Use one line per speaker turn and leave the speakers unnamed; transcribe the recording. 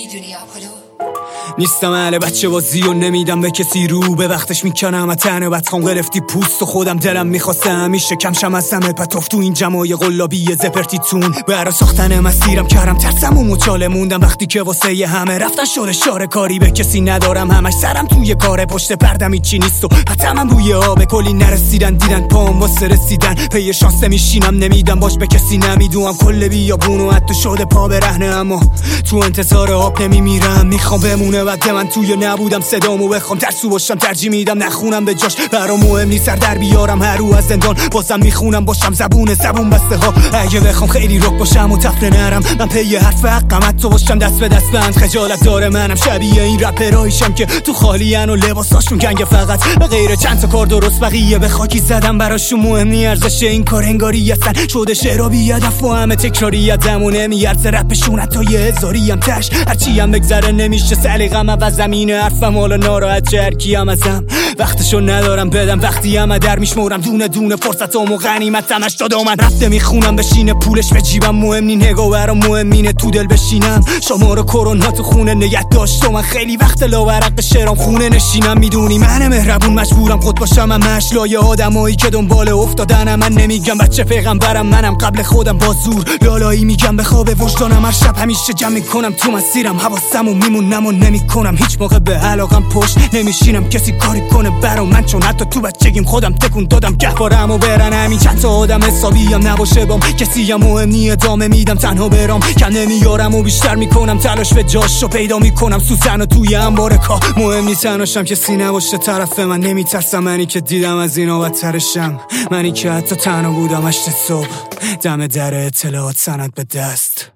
میدونی آپولو؟
نیستم اهل بچه بازی و نمیدم به کسی رو به وقتش میکنم تنه بدخوام گرفتی پوست و خودم دلم میخواسته همیشه کمشم از همه پتاف تو این جمعای قلابی زپرتیتون برا ساختن مسیرم کردم ترسم و مچاله موندم وقتی که واسه ی همه رفتن شده شاره کاری به کسی ندارم همش سرم توی کاره پشت پردم هیچی نیست و حتمم روی آب کلی نرسیدن دیدن پام واسه رسیدن پی شانس نمیشینم نمیدم باش به کسی نمیدونم کل بیابون و حتی شده پا برهنه اما تو انتظار آب نمیمیرم میخوام بمونه بعد من توی نبودم صدامو بخوام ترسو باشم ترجیح میدم نخونم به جاش برام مهم نیست سر در بیارم هر رو از زندان بازم میخونم باشم زبون بسته ها اگه بخوام خیلی رک باشم و تفره نرم من پی حرف حقم تو باشم دست به دست بند خجالت داره منم شبیه این رپرایشم که تو خالیان و لباساشون گنگه فقط به غیر چند تا کار درست بقیه به خاکی زدم براشون مهم نی ارزش این کار انگاری هستن شده شعرها بی هدف و همه تکراریتم و نمیارزه رپشون حتی یه هزاری هم تش هرچی هم بگذره نمیشه سلیقم و زمین حرفم حالا ناراحت چه هرکی هم ازم وقتشو ندارم بدم وقتی هم در میشمورم دونه دونه فرصتام و غنیمتم 80 من رفته میخونم بشینه پولش به جیبم مهم نی نگاه برام مهم اینه تو دل بشینم شماره کرونا تو خونه نگه داشت و من خیلی وقت لاورق به شعرام خونه نشینم میدونی من مهربون مجبورم خود باشم همش لایه آدمایی که دنبال افتادنم من نمیگم بچه پیغمبرم منم قبل خودم با زور لالایی میگم به خواب وجدانم هر شب همیشه جمع میکنم تو مسیرم حواسمو میمونم و نمیکنم هیچ موقع به علاقم پشت نمیشینم کسی کاری کنه برام من چون حتی تو بچگیم خودم تکون دادم گهوارمو برن همین چند تا آدم حسابیم نباشه بام کسی هم مهم نی ادامه میدم تنها برام کم نمیارم و بیشتر میکنم تلاش به جاشو پیدا میکنم سوزن و توی انبار کا مهم نیست تنهاشم کسی نباشه طرف من نمیترسم منی که دیدم از اینا بدترشم منی که حتی تنها بودم 8 صبح دم در اطلاعات سند به دست